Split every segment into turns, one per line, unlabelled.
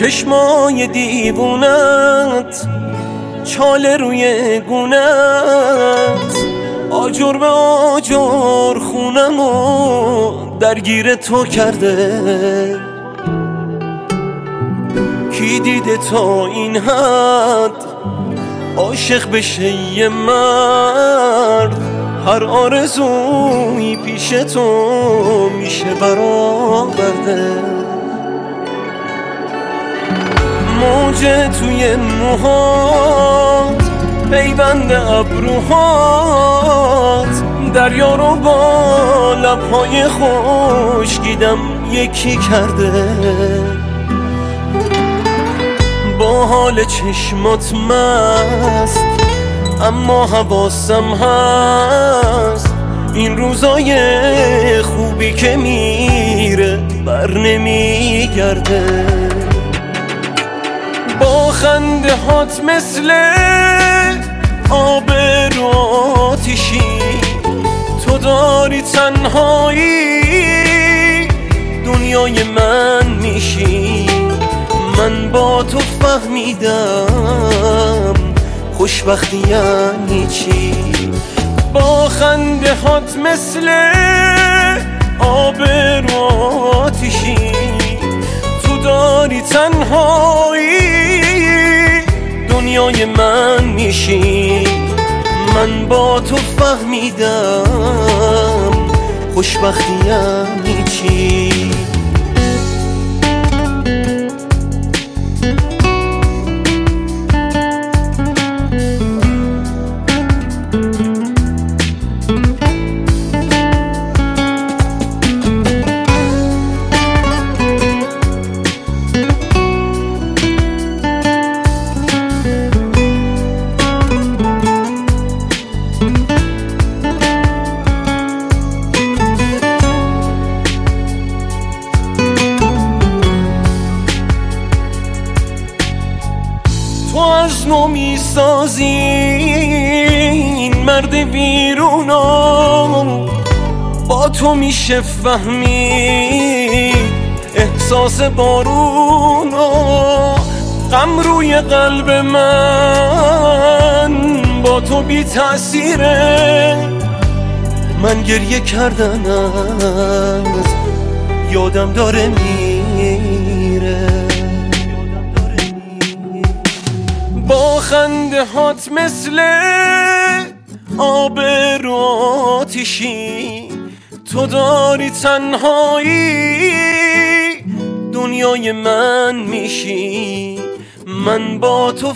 چشمای دیوونت، چاله روی گونت، آجر به آجر خونمو درگیر تو کرده. کی دیده تا این حد عاشق بشه یه مرد؟ هر آرزویی پیش تو میشه برآورده. موجه توی موهات، پیوند ابروهات، دریا رو با لبهای خشکیدم یکی کرده. با حال چشمات مست، اما حواسم هست این روزای خوبی که میره بر نمیگرده. با خنده هات مثل آب رو آتیشی، تو داری تنهایی دنیای من میشی. من با تو فهمیدم خوشبختی یعنی چی. با خنده هات مثل آب رو آتیشی، تو داری تنهایی دنیای من میشی. من با تو فهمیدم خوشبختی یعنی چی. تو از نو میسازی این مرد بیرونو، با تو میشه فهمید احساس بارونو. غم روی قلب من با تو بی تأثیره. من گریه کردن از یادم داره میره. با خنده هات مثل آب رو آتیشی، تو داری تنهایی دنیای من میشی. من با تو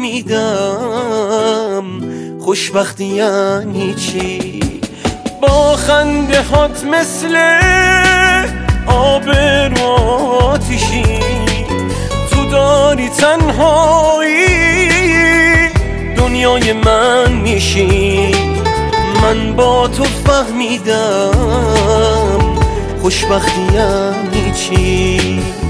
فهمیدم خوشبختی یعنی چی. با خنده هات مثل آب رو آتیشی، تو داری تنهایی دنیای من میشی. من با تو فهمیدم خوشبختی یعنی چی.